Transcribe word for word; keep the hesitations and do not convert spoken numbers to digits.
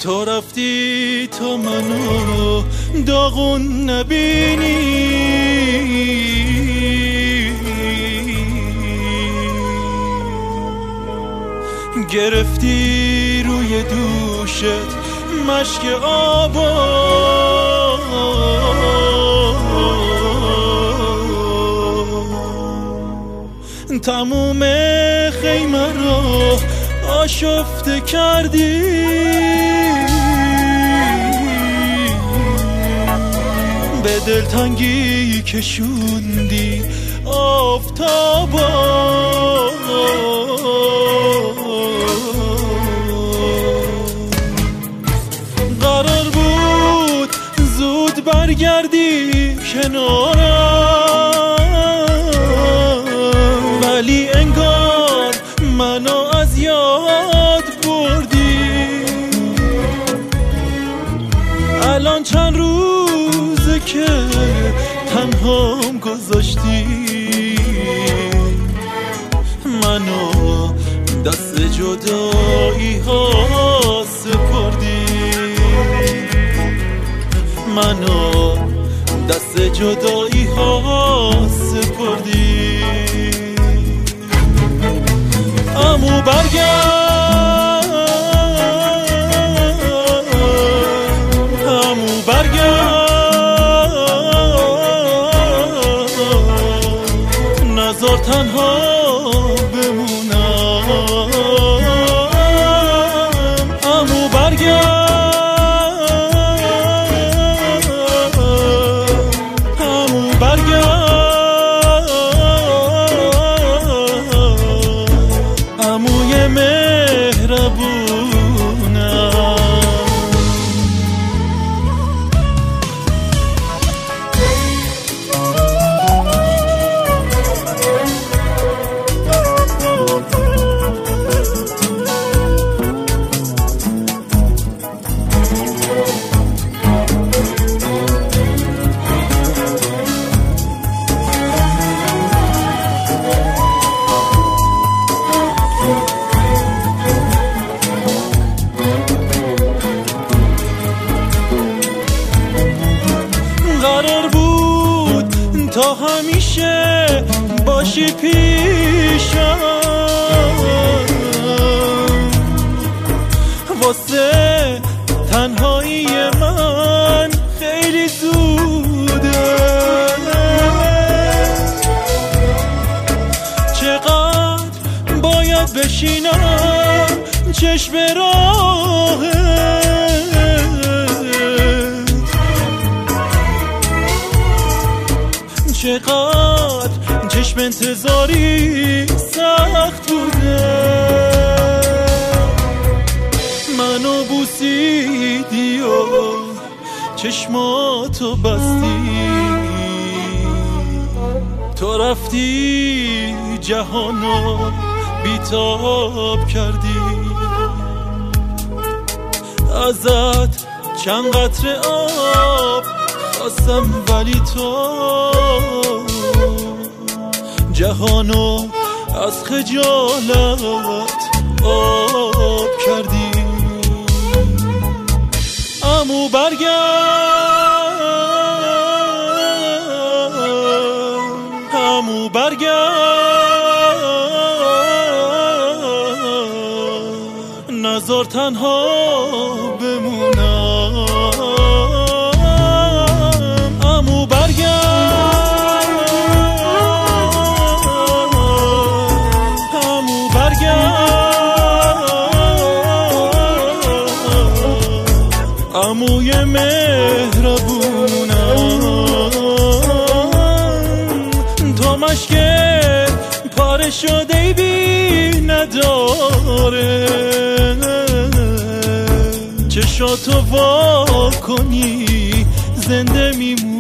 تو رفتی تا منو داغون نبینی، گرفتی روی دوشت مشک آبا، تموم خیمه رو آشفته کردی، به دلتنگی کشوندی آفتابا، قرار بود زود برگردی کنارم، ولی انگار منو از یاد بردی. الان چند روزه که تنهام گذاشتی، منو دست جدایی ها سپردی، منو دست جدایی ها سپردی. عمو برگرد، عمو برگرد، نذار تنها بمونم. عمو برگرد، عمو برگرد، عموی مهربونم. قرار بود تا همیشه باشی پیشم، واسه تنهایی من خیلی زوده. چقدر باید بشینم چشم راهت، چقدر چشم انتظاری سخت بوده. منو بوسیدی و چشماتو بستی، تو رفتی جهانو بیتاب کردی. ازت چند قطره آب خواستم ولی تو جهانو از خجالت آب کردی. عمو برگرد، عمو برگرد، نذار تنها بمونم. عمو برگرد، عمو برگرد، عموی مهربونم. تو مشکل پاره شده ای بی نداره، چشاتو وا کنی زنده میمونی.